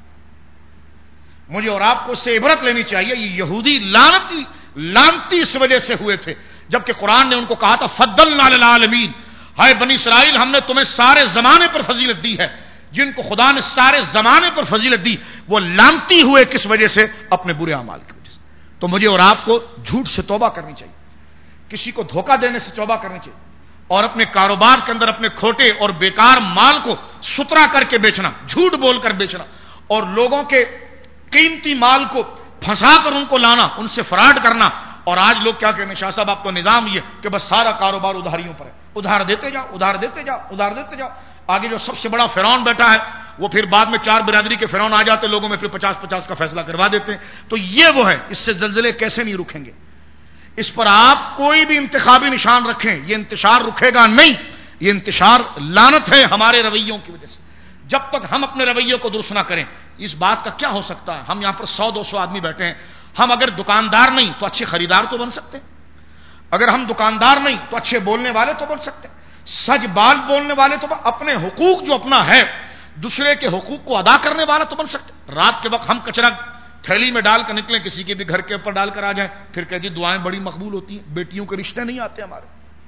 Speaker 1: مجھے اور آپ کو اس سے عبرت لینی چاہیے. یہ یہودی لعنتی لعنتی اس وجہ سے ہوئے تھے جبکہ قرآن نے ان کو کہا تھا فضلنا علی العالمین، ہائے بنی اسرائیل ہم نے تمہیں سارے زمانے پر فضیلت دی ہے. جن کو خدا نے سارے زمانے پر فضیلت دی وہ لعنتی ہوئے کس وجہ سے؟ اپنے برے اعمال کی وجہ سے. تو مجھے اور آپ کو جھوٹ سے توبہ کرنی چاہیے، کسی کو دھوکہ دینے سے توبہ کرنی چاہیے، اور اپنے کاروبار کے اندر اپنے کھوٹے اور بیکار مال کو ستھرا کر کے بیچنا، جھوٹ بول کر بیچنا، اور لوگوں کے قیمتی مال کو پھنسا کر ان کو لانا، ان سے فراڈ کرنا. اور آج لوگ کیا کہتے ہیں شاہ صاحب آپ کو نظام یہ کہ بس سارا کاروبار ادھاریوں پر ہے، ادھار دیتے جاؤ ادھار دیتے جاؤ ادھار دیتے جاؤ. آگے جو سب سے بڑا فرعون بیٹھا ہے وہ پھر بعد میں چار برادری کے فرعون آ جاتے، لوگوں میں پھر پچاس پچاس کا فیصلہ کروا دیتے ہیں. تو یہ وہ ہے، اس سے زلزلے کیسے نہیں رکیں گے. اس پر آپ کوئی بھی انتخابی نشان رکھیں، یہ انتشار رکے گا نہیں. یہ انتشار لعنت ہے ہمارے رویوں کی وجہ سے. جب تک ہم اپنے رویوں کو درست نہ کریں اس بات کا کیا ہو سکتا ہے. ہم یہاں پر سو دو سو آدمی بیٹھے ہیں، ہم اگر دکاندار نہیں تو اچھے خریدار تو بن سکتے ہیں. اگر ہم دکاندار نہیں تو اچھے بولنے والے تو بن سکتے ہیں، سچ بات بولنے والے تو اپنے حقوق جو اپنا ہے دوسرے کے حقوق کو ادا کرنے والا تو بن سکتے ہیں. رات کے وقت ہم کچرا تھیلی میں ڈال کر نکلیں، کسی کے بھی گھر کے اوپر ڈال کر آ جائیں، پھر کہہ جی دعائیں بڑی مقبول ہوتی ہیں. بیٹیوں کے رشتے نہیں آتے، ہمارے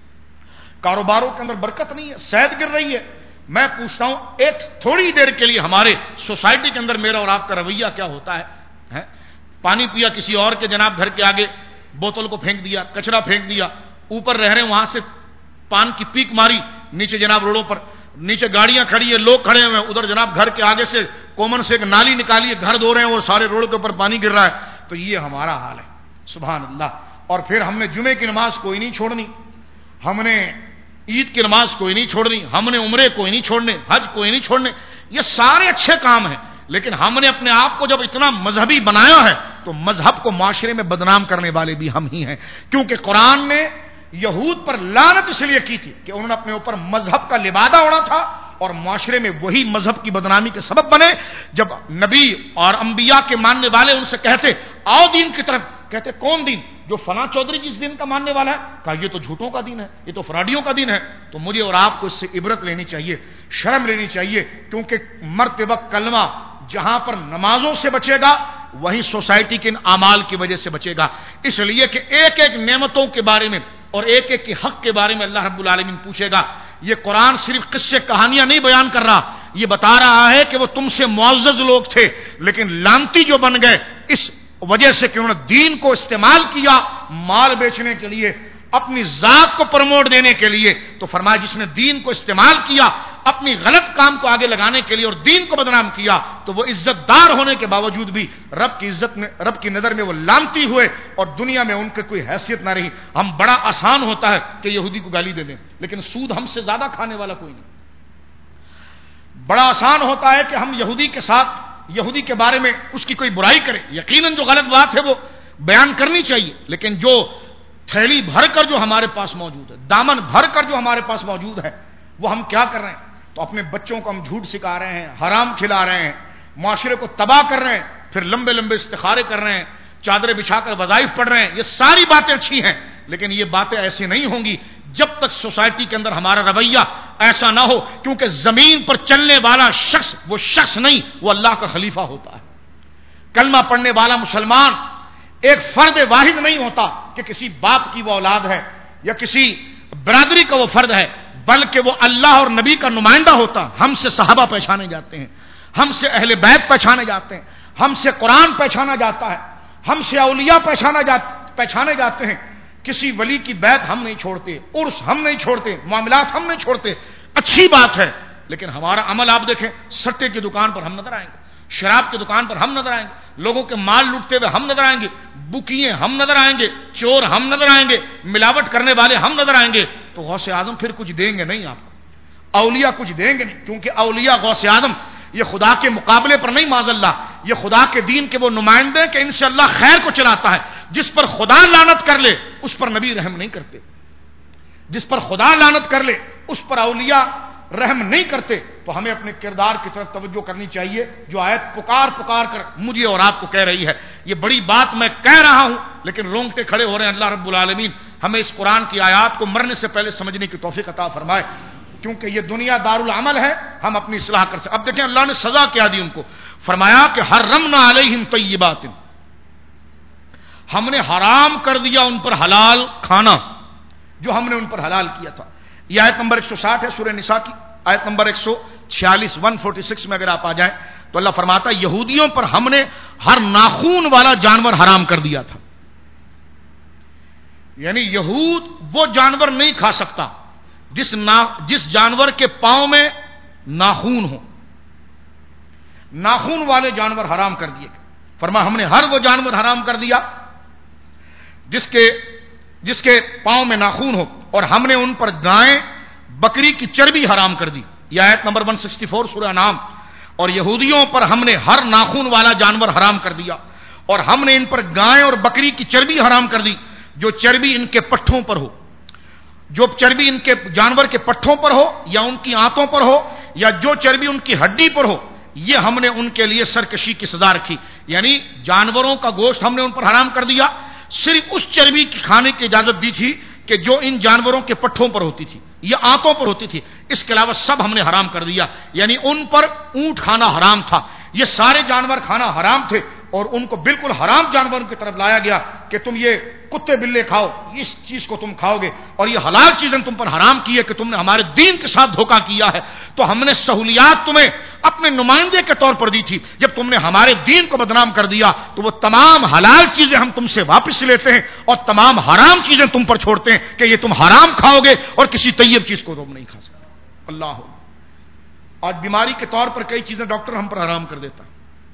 Speaker 1: کاروباروں کے اندر برکت نہیں ہے، صحت گر رہی ہے. میں پوچھتا ہوں ایک تھوڑی دیر کے لیے ہمارے سوسائٹی کے اندر میرا اور آپ کا رویہ کیا ہوتا ہے؟ پانی پیا کسی اور کے جناب گھر کے آگے، بوتل کو پھینک دیا، کچرا پھینک دیا، اوپر رہ رہے ہیں وہاں سے پان کی پیک ماری، نیچے جناب روڈوں پر نیچے گاڑیاں کھڑی ہیں، لوگ کھڑے ہوئے ہیں، ادھر جناب گھر کے آگے سے کومن سے ایک نالی نکالی ہے، گھر دھو رہے ہیں اور سارے روڈ کے اوپر پانی گر رہا ہے. تو یہ ہمارا حال ہے. سبحان اللہ. اور پھر ہم نے جمعے کی نماز کوئی نہیں چھوڑنی، ہم نے عید کی نماز کوئی نہیں چھوڑنی، ہم نے عمرے کوئی نہیں چھوڑنے، حج کوئی نہیں چھوڑنے. یہ سارے اچھے کام ہیں، لیکن ہم نے اپنے آپ کو جب اتنا مذہبی بنایا ہے تو مذہب کو معاشرے میں بدنام کرنے والے بھی ہم ہی ہیں. کیونکہ قرآن نے یہود پر لعنت اس لیے کی تھی کہ انہوں نے اپنے اوپر مذہب کا لبادہ اوڑھا تھا اور معاشرے میں وہی مذہب کی بدنامی کے سبب بنے. جب نبی اور انبیاء کے ماننے والے ان سے کہتے آؤ دین کی طرف، کہتے کون دین؟ جو فلاں چودھری جس دین کا ماننے والا ہے. کہا یہ تو جھوٹوں کا دین ہے، یہ تو فراڈیوں کا دین ہے. تو مجھے اور آپ کو اس سے عبرت لینی چاہیے، شرم لینی چاہیے، کیونکہ مرتے وقت کلمہ جہاں پر نمازوں سے بچے گا وہیں سوسائٹی کے ان اعمال کی وجہ سے بچے گا. اس لیے کہ ایک ایک نعمتوں کے بارے میں اور ایک ایک کے حق کے بارے میں اللہ رب العالمین پوچھے گا. یہ قرآن صرف قصے کہانیاں نہیں بیان کر رہا، یہ بتا رہا ہے کہ وہ تم سے معزز لوگ تھے لیکن لعنتی جو بن گئے اس وجہ سے کہ انہوں نے دین کو استعمال کیا مال بیچنے کے لیے، اپنی ذات کو پروموٹ دینے کے لیے. تو فرمایا جس نے دین کو استعمال کیا اپنی غلط کام کو آگے لگانے کے لیے اور دین کو بدنام کیا تو وہ عزت دار ہونے کے باوجود بھی رب کی عزت میں رب کی نظر میں وہ لعنتی ہوئے اور دنیا میں ان کی کوئی حیثیت نہ رہی. ہم بڑا آسان ہوتا ہے کہ یہودی کو گالی دے دیں، لیکن سود ہم سے زیادہ کھانے والا کوئی نہیں. بڑا آسان ہوتا ہے کہ ہم یہودی کے ساتھ یہودی کے بارے میں اس کی کوئی برائی کریں. یقیناً جو غلط بات ہے وہ بیان کرنی چاہیے، لیکن جو تھیلی بھر کر جو ہمارے پاس موجود ہے، دامن بھر کر جو ہمارے پاس موجود ہے، وہ ہم کیا کر رہے ہیں؟ تو اپنے بچوں کو ہم جھوٹ سکھا رہے ہیں، حرام کھلا رہے ہیں، معاشرے کو تباہ کر رہے ہیں. پھر لمبے لمبے استخارے کر رہے ہیں، چادریں بچھا کر وظائف پڑھ رہے ہیں، یہ ساری باتیں اچھی ہیں، لیکن یہ باتیں ایسی نہیں ہوں گی جب تک سوسائٹی کے اندر ہمارا رویہ ایسا نہ ہو، کیونکہ زمین پر چلنے والا شخص وہ شخص نہیں، وہ اللہ کا خلیفہ ہوتا ہے۔ کلمہ پڑھنے والا مسلمان ایک فرد واحد نہیں ہوتا کہ کسی باپ کی وہ اولاد ہے یا کسی برادری کا وہ فرد ہے، بلکہ وہ اللہ اور نبی کا نمائندہ ہوتا۔ ہم سے صحابہ پہچانے جاتے ہیں، ہم سے اہل بیت پہچانے جاتے ہیں، ہم سے قرآن پہچانا جاتا ہے، ہم سے اولیاء پہچانا جات پہچانے جاتے ہیں۔ کسی ولی کی بیعت ہم نہیں چھوڑتے، عرس ہم نہیں چھوڑتے، معاملات ہم نہیں چھوڑتے، اچھی بات ہے، لیکن ہمارا عمل آپ دیکھیں، سٹے کی دکان پر ہم نظر آئیں گے، شراب کی دکان پر ہم نظر آئیں گے، لوگوں کے مال لوٹتے ہوئے ہم نظر آئیں گے، بکیے ہم نظر آئیں گے، چور ہم نظر آئیں گے، ملاوٹ کرنے والے ہم نظر آئیں گے، تو غوث اعظم پھر کچھ دیں گے نہیں آپ کو، اولیاء کچھ دیں گے نہیں، کیونکہ اولیاء غوث اعظم یہ خدا کے مقابلے پر نہیں، معاذ اللہ، یہ خدا کے دین کے وہ نمائندے کہ ان سے اللہ خیر کو چلاتا ہے۔ جس پر خدا لعنت کر لے اس پر نبی رحم نہیں کرتے، جس پر خدا لعنت کر لے اس پر اولیاء رحم نہیں کرتے۔ تو ہمیں اپنے کردار کی طرف توجہ کرنی چاہیے، جو آیت پکار پکار کر مجھے اور آپ کو کہہ رہی ہے۔ یہ بڑی بات میں کہہ رہا ہوں لیکن رونگٹے کھڑے ہو رہے ہیں۔ اللہ رب العالمین ہمیں اس قرآن کی آیات کو مرنے سے پہلے سمجھنے کی توفیق عطا فرمائے، کیونکہ یہ دنیا دار العمل ہے، ہم اپنی اصلاح کر سکتے۔ اب دیکھیں اللہ نے سزا کیا دی ان کو، فرمایا کہ حرمنا علیہم طیبات، ہم نے حرام کر دیا ان پر حلال کھانا جو ہم نے ان پر حلال کیا تھا۔ یہ آیت نمبر ایک سو ساٹھ ہے سورہ نساء کی، آیت نمبر ایک سو چھیالیس ون فورٹی سکس میں اگر آپ آ جائیں تو اللہ فرماتا ہے یہودیوں پر ہم نے ہر ناخون والا جانور حرام کر دیا تھا، یعنی یہود وہ جانور نہیں کھا سکتا جس نا جس جانور کے پاؤں میں ناخون ہو، ناخون والے جانور حرام کر دیے۔ فرما ہم نے ہر وہ جانور حرام کر دیا جس کے جس کے پاؤں میں ناخون ہو، اور ہم نے ان پر گائے بکری کی چربی حرام کر دی۔ یہ آیت نمبر ایک سو چوالیس سورہ انعام۔ اور یہودیوں پر ہم نے ہر ناخون والا جانور حرام کر دیا، اور ہم نے ان پر گائے اور بکری کی چربی حرام کر دی، جو چربی ان کے پٹھوں پر ہو، جو چربی ان کے جانور کے پٹھوں پر ہو یا ان کی آنتوں پر ہو یا جو چربی ان کی ہڈی پر ہو، یہ ہم نے ان کے لیے سرکشی کی سزا رکھی۔ یعنی جانوروں کا گوشت ہم نے ان پر حرام کر دیا، صرف اس چربی کی کھانے کی اجازت دی تھی کہ جو ان جانوروں کے پٹھوں پر ہوتی تھی یا آنتوں پر ہوتی تھی، اس کے علاوہ سب ہم نے حرام کر دیا۔ یعنی ان پر اونٹ کھانا حرام تھا، یہ سارے جانور کھانا حرام تھے، اور ان کو بالکل حرام جانوروں کی طرف لایا گیا کہ تم یہ کتے بلے کھاؤ، اس چیز کو تم کھاؤ گے، اور یہ حلال چیزیں تم پر حرام کی ہے کہ تم نے ہمارے دین کے ساتھ دھوکہ کیا ہے۔ تو ہم نے سہولیات تمہیں اپنے نمائندے کے طور پر دی تھی، جب تم نے ہمارے دین کو بدنام کر دیا تو وہ تمام حلال چیزیں ہم تم سے واپس لیتے ہیں اور تمام حرام چیزیں تم پر چھوڑتے ہیں کہ یہ تم حرام کھاؤ گے اور کسی طیب چیز کو تم نہیں کھا سکتے۔ اللہ، آج بیماری کے طور پر کئی چیزیں ڈاکٹر ہم پر حرام کر دیتا ہے،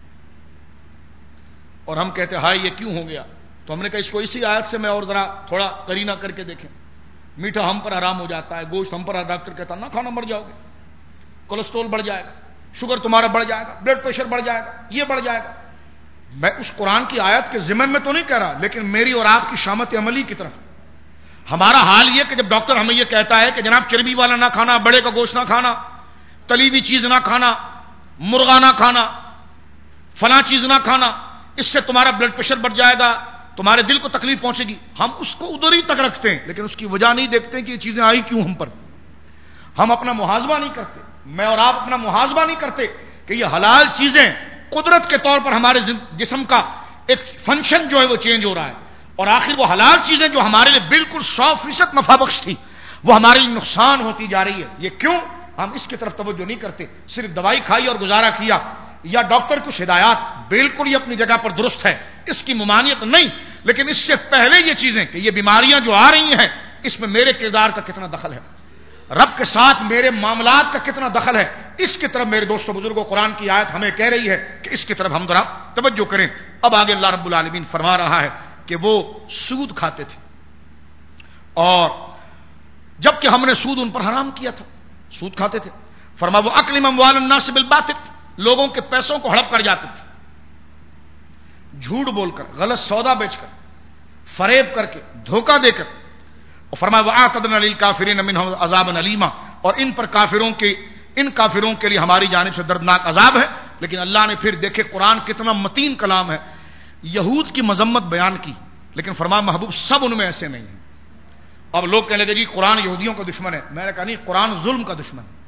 Speaker 1: اور ہم کہتے ہیں ہائے یہ کیوں ہو گیا؟ تو ہم نے کہا اس کو اسی آیت سے میں اور ذرا تھوڑا قرینہ کر کے دیکھیں۔ میٹھا ہم پر حرام ہو جاتا ہے، گوشت ہم پر، ڈاکٹر کہتا نہ کھانا مر جاؤ گے، کولیسٹرول بڑھ جائے گا، شوگر تمہارا بڑھ جائے گا، بلڈ پریشر بڑھ جائے گا، یہ بڑھ جائے گا۔ میں اس قرآن کی آیت کے ضمن میں تو نہیں کہہ رہا، لیکن میری اور آپ کی شامت عملی کی طرف ہمارا حال یہ کہ جب ڈاکٹر ہمیں یہ کہتا ہے کہ جناب چربی والا نہ کھانا، بڑے کا گوشت نہ کھانا، تلی ہوئی چیز نہ کھانا، مرغا نہ کھانا، فلاں چیز نہ کھانا، اس سے تمہارا بلڈ پریشر بڑھ جائے گا، تمہارے دل کو تکلیف پہنچے گی، ہم اس کو ادھر ہی تک رکھتے ہیں، لیکن اس کی وجہ نہیں دیکھتے کہ یہ چیزیں آئی کیوں ہم پر۔ ہم اپنا محاسبہ نہیں کرتے، میں اور آپ اپنا محاسبہ نہیں کرتے کہ یہ حلال چیزیں قدرت کے طور پر ہمارے جسم کا ایک فنکشن جو ہے وہ چینج ہو رہا ہے، اور آخر وہ حلال چیزیں جو ہمارے لیے بالکل سو فیصد نفع بخش تھی وہ ہمارے لیے نقصان ہوتی جا رہی ہے۔ یہ کیوں؟ ہم اس کی طرف توجہ نہیں کرتے، صرف دوائی کھائی اور گزارا کیا، یا ڈاکٹر کچھ ہدایات بالکل ہی اپنی جگہ پر درست ہے، اس کی ممانعت نہیں، لیکن اس سے پہلے یہ چیزیں کہ یہ بیماریاں جو آ رہی ہیں اس میں میرے کردار کا کتنا دخل ہے، رب کے ساتھ میرے معاملات کا کتنا دخل ہے، اس کی طرف میرے دوستوں بزرگوں قرآن کی آیت ہمیں کہہ رہی ہے کہ اس کی طرف ہم ذرا توجہ کریں۔ اب آگے اللہ رب العالمین فرما رہا ہے کہ وہ سود کھاتے تھے، اور جبکہ ہم نے سود ان پر حرام کیا تھا، سود کھاتے تھے۔ فرما وہ اکل اموال الناس بالباطل، لوگوں کے پیسوں کو ہڑپ کر جاتے تھے، جھوٹ بول کر، غلط سودا بیچ کر، فریب کر کے، دھوکہ دے کر۔ اور فرمایا وَأَعْتَدْنَا لِلْكَافِرِينَ مِنْهُمْ عَذَابًا أَلِيمًا، اور ان پر کافروں کے ان کافروں کے لیے ہماری جانب سے دردناک عذاب ہے۔ لیکن اللہ نے پھر دیکھے قرآن کتنا متین کلام ہے، یہود کی مذمت بیان کی، لیکن فرمایا محبوب سب ان میں ایسے نہیں ہیں۔ اب لوگ کہنے لگے جی قرآن یہودیوں کا دشمن ہے، میں نے کہا نہیں، قرآن ظلم کا دشمن ہے،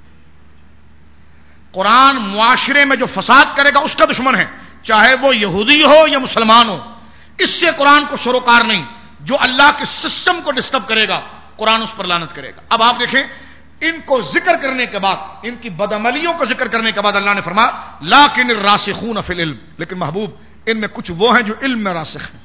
Speaker 1: قرآن معاشرے میں جو فساد کرے گا اس کا دشمن ہے، چاہے وہ یہودی ہو یا مسلمان ہو، اس سے قرآن کو سروکار نہیں۔ جو اللہ کے سسٹم کو ڈسٹرب کرے گا قرآن اس پر لعنت کرے گا۔ اب آپ دیکھیں، ان کو ذکر کرنے کے بعد، ان کی بدعملیوں کو ذکر کرنے کے بعد اللہ نے فرمایا لیکن الراسخون فی العلم، لیکن محبوب ان میں کچھ وہ ہیں جو علم میں راسخ ہیں۔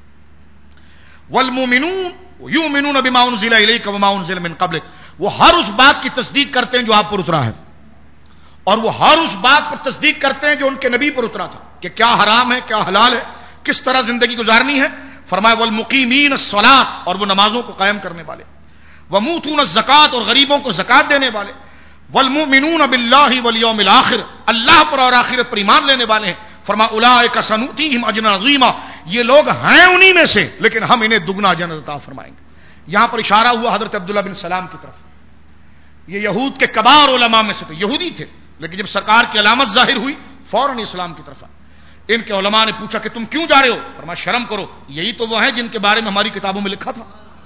Speaker 1: والمؤمنون یؤمنون بما انزل الیک وما انزل من قبلک، وہ ہر اس بات کی تصدیق کرتے ہیں جو آپ پر اترا ہے، اور وہ ہر اس بات پر تصدیق کرتے ہیں جو ان کے نبی پر اترا تھا، کہ کیا حرام ہے کیا حلال ہے، کس طرح زندگی گزارنی ہے۔ فرمایا والمقیمین الصلاۃ، اور وہ نمازوں کو قائم کرنے والے، وموتون الزکات، اور غریبوں کو زکات دینے والے، والمؤمنون باللہ والیوم الاخر، اللہ پر اور آخرت پر ایمان لینے والے ہیں۔ فرمایا اولئک سنؤتیہم اجرا عظیما، یہ لوگ ہیں انہی میں سے، لیکن ہم انہیں دگنا اجر عطا فرمائیں گے۔ یہاں پر اشارہ ہوا حضرت عبداللہ بن سلام کی طرف، یہ یہود کے کبار علماء میں سے تھے، یہودی تھے، لیکن جب سرکار کی علامت ظاہر ہوئی فوراً اسلام کی طرف آئے۔ ان کے علماء نے پوچھا کہ تم کیوں جا رہے ہو؟ فرمایا شرم کرو، یہی تو وہ ہیں جن کے بارے میں ہماری کتابوں میں لکھا تھا،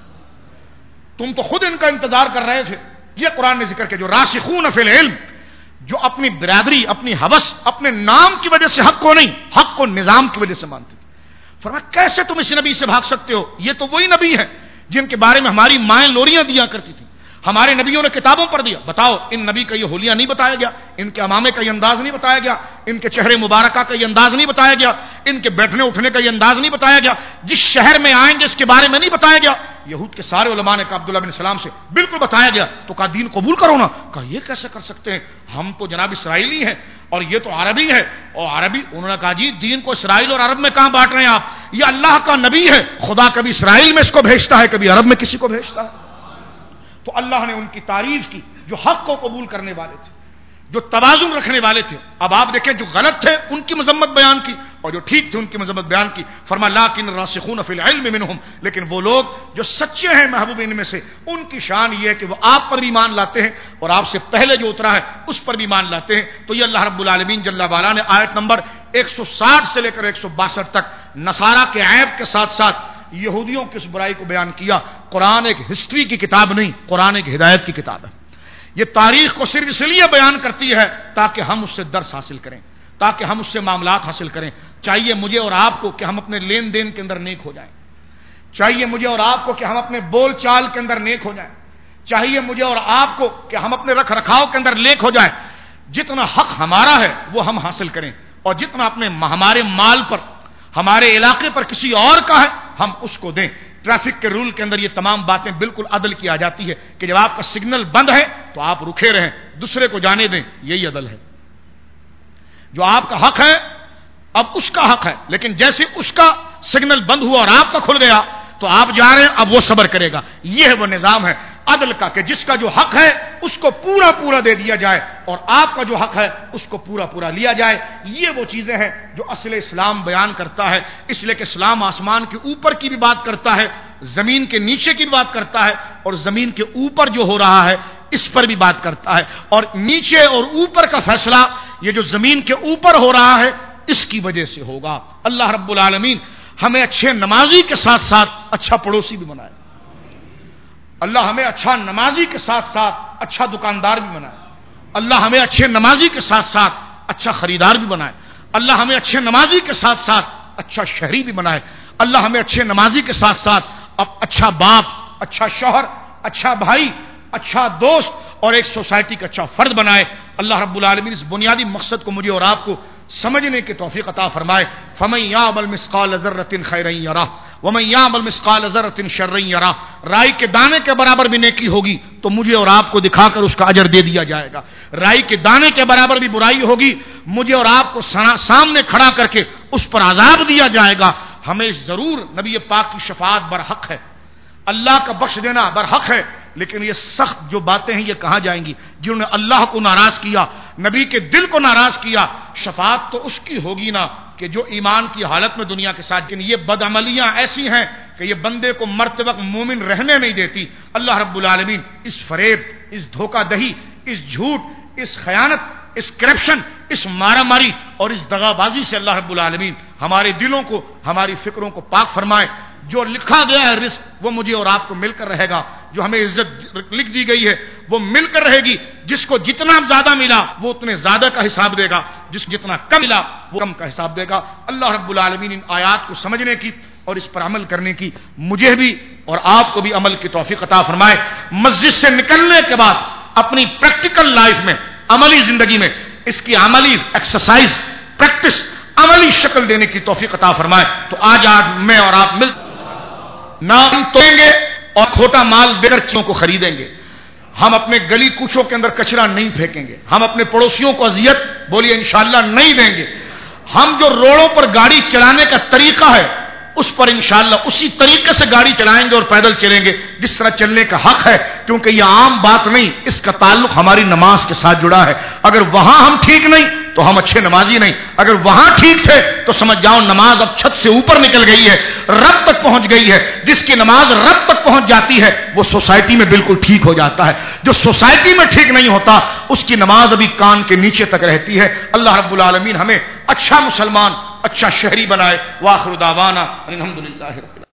Speaker 1: تم تو خود ان کا انتظار کر رہے تھے۔ یہ قرآن نے ذکر کیا، جو راسخون فی العلم، جو اپنی برادری، اپنی حوث، اپنے نام کی وجہ سے حق کو نہیں، حق کو نظام کی وجہ سے مانتے تھے۔ فرمایا کیسے تم اس نبی سے بھاگ سکتے ہو؟ یہ تو وہی نبی ہے جن کے بارے میں ہماری مائیں لوریاں دیا کرتی تھیں، ہمارے نبیوں نے کتابوں پر دیا۔ بتاؤ ان نبی کا یہ حلیہ نہیں بتایا گیا، ان کے امامے کا یہ انداز نہیں بتایا گیا، ان کے چہرے مبارکہ کا یہ انداز نہیں بتایا گیا، ان کے بیٹھنے اٹھنے کا یہ انداز نہیں بتایا گیا، جس شہر میں آئیں گے اس کے بارے میں نہیں بتایا گیا۔ یہود کے سارے علماء نے کہا عبداللہ بن سلام سے بالکل بتایا گیا، تو کہا دین قبول کرو نا۔ کہا یہ کیسے کر سکتے ہیں، ہم تو جناب اسرائیلی ہیں اور یہ تو عربی ہے، اور عربی، انہوں نے کہا جی دین کو اسرائیل اور عرب میں کہاں بانٹ رہے ہیں آپ، یہ اللہ کا نبی ہے، خدا کبھی اسرائیل میں اس کو بھیجتا ہے کبھی عرب میں کسی کو بھیجتا ہے۔ تو اللہ نے ان کی تعریف کی جو حق کو قبول کرنے والے تھے، جو توازن رکھنے والے تھے۔ اب آپ دیکھیں جو غلط تھے ان کی مذمت بیان کی، اور جو ٹھیک تھے ان کی مذمت بیان کی۔ فرمایا لیکن الراسخون فی العلم منہم، لیکن وہ لوگ جو سچے ہیں محبوب ان میں سے، ان کی شان یہ ہے کہ وہ آپ پر بھی ایمان لاتے ہیں اور آپ سے پہلے جو اترا ہے اس پر بھی ایمان لاتے ہیں۔ تو یہ اللہ رب العالمین جل وعلا نے آیت نمبر ایک سو ساٹھ سے لے کر ایک سو باسٹھ تک نصارہ کے عیب کے ساتھ ساتھ یہودیوں کی اس برائی کو بیان کیا۔ قرآن ایک ہسٹری کی کتاب نہیں، قرآن ایک ہدایت کی کتاب ہے۔ یہ تاریخ کو صرف اس لیے بیان کرتی ہے تاکہ ہم اس سے درس حاصل کریں، تاکہ ہم اس سے معاملات حاصل کریں۔ چاہیے مجھے اور آپ کو کہ ہم اپنے لین دین کے اندر نیک ہو جائیں، چاہیے مجھے اور آپ کو کہ ہم اپنے بول چال کے اندر نیک ہو جائیں، چاہیے مجھے اور آپ کو کہ ہم اپنے رکھ رکھاؤ کے اندر نیک ہو جائیں۔ جتنا حق ہمارا ہے وہ ہم حاصل کریں، اور جتنا اپنے ہمارے مال پر، ہمارے علاقے پر کسی اور کا ہے ہم اس کو دیں۔ ٹریفک کے رول کے اندر یہ تمام باتیں بالکل عدل کی آ جاتی ہے کہ جب آپ کا سگنل بند ہے تو آپ رکے رہیں، دوسرے کو جانے دیں، یہی عدل ہے۔ جو آپ کا حق ہے اب اس کا حق ہے، لیکن جیسے اس کا سگنل بند ہوا اور آپ کا کھل گیا تو آپ جا رہے ہیں، اب وہ صبر کرے گا۔ یہ ہے وہ نظام ہے عدل کا کہ جس کا جو حق ہے اس کو پورا پورا دے دیا جائے، اور آپ کا جو حق ہے اس کو پورا پورا لیا جائے۔ یہ وہ چیزیں ہیں جو اصل اسلام بیان کرتا ہے، اس لیے کہ اسلام آسمان کے اوپر کی بھی بات کرتا ہے، زمین کے نیچے کی بھی بات کرتا ہے، اور زمین کے اوپر جو ہو رہا ہے اس پر بھی بات کرتا ہے، اور نیچے اور اوپر کا فیصلہ یہ جو زمین کے اوپر ہو رہا ہے اس کی وجہ سے ہوگا۔ اللہ رب العالمین ہمیں اچھے نمازی کے ساتھ ساتھ اچھا پڑوسی بھی بنائے، اللہ ہمیں اچھا نمازی کے ساتھ ساتھ اچھا دکاندار بھی بنائے، اللہ ہمیں اچھے نمازی کے ساتھ ساتھ اچھا خریدار بھی بنائے، اللہ ہمیں اچھے نمازی کے ساتھ ساتھ اچھا شہری بھی بنائے، اللہ ہمیں اچھے نمازی کے ساتھ ساتھ اب اچھا باپ، اچھا شوہر، اچھا بھائی، اچھا دوست اور ایک سوسائٹی کا اچھا فرد بنائے۔ اللہ رب العالمین اس بنیادی مقصد کو مجھے اور آپ کو سمجھنے کی توفیق عطا فرمائے۔ فَمَن يَعْمَلْ مِثْقَالَ ذَرَّةٍ خَيْرًا يَرَهُ وَمَن يَعْمَلْ مِثْقَالَ ذَرَّةٍ شَرًّا يَرَهُ، رائی کے دانے کے برابر بھی نیکی ہوگی تو مجھے اور آپ کو دکھا کر اس کا اجر دے دیا جائے گا، رائی کے دانے کے برابر بھی برائی ہوگی مجھے اور آپ کو سامنے کھڑا کر کے اس پر عذاب دیا جائے گا۔ ہمیں ضرور نبی پاک کی شفاعت برحق ہے، اللہ کا بخش دینا برحق ہے، لیکن یہ سخت جو باتیں ہیں یہ کہاں جائیں گی؟ جنہوں نے اللہ کو ناراض کیا، نبی کے دل کو ناراض کیا، شفاعت تو اس کی ہوگی نا کہ جو ایمان کی حالت میں دنیا کے ساتھ۔ لیکن یہ بدعملیاں ایسی ہیں کہ یہ بندے کو مرتے وقت مومن رہنے نہیں دیتی۔ اللہ رب العالمین اس فریب، اس دھوکہ دہی، اس جھوٹ، اس خیانت، اس کرپشن، اس مارا ماری اور اس دغا بازی سے اللہ رب العالمین ہمارے دلوں کو، ہماری فکروں کو پاک فرمائے۔ جو لکھا گیا ہے رزق وہ مجھے اور آپ کو مل کر رہے گا، جو ہمیں عزت لکھ دی گئی ہے وہ مل کر رہے گی۔ جس کو جتنا زیادہ ملا وہ اتنے زیادہ کا حساب دے گا، جس کو جتنا کم ملا وہ کم کا حساب دے گا۔ اللہ رب العالمین ان آیات کو سمجھنے کی اور اس پر عمل کرنے کی مجھے بھی اور آپ کو بھی عمل کی توفیق عطا فرمائے۔ مسجد سے نکلنے کے بعد اپنی پریکٹیکل لائف میں، عملی زندگی میں اس کی عملی ایکسرسائز، پریکٹس، عملی شکل دینے کی توفیق عطا فرمائے۔ تو آج آج میں اور آپ مل نہ ہم توڑیں گے اور کھوٹا مال دے کر چیزوں کو خریدیں گے، ہم اپنے گلی کوچوں کے اندر کچرا نہیں پھینکیں گے، ہم اپنے پڑوسیوں کو اذیت بولیے انشاءاللہ نہیں دیں گے، ہم جو روڈوں پر گاڑی چلانے کا طریقہ ہے اس پر انشاءاللہ اسی طریقے سے گاڑی چلائیں گے اور پیدل چلیں گے جس طرح چلنے کا حق ہے، کیونکہ یہ عام بات نہیں، اس کا تعلق ہماری نماز کے ساتھ جڑا ہے۔ اگر وہاں ہم ٹھیک نہیں تو ہم اچھے نمازی نہیں، اگر وہاں ٹھیک تھے تو سمجھ جاؤ نماز اب چھت سے اوپر نکل گئی ہے، رب تک پہنچ گئی ہے۔ جس کی نماز رب تک پہنچ جاتی ہے وہ سوسائٹی میں بالکل ٹھیک ہو جاتا ہے، جو سوسائٹی میں ٹھیک نہیں ہوتا اس کی نماز ابھی کان کے نیچے تک رہتی ہے۔ اللہ رب العالمین ہمیں اچھا مسلمان، اچھا شہری بنائے۔ وآخر دعوانا الحمدللہ رب العالمین۔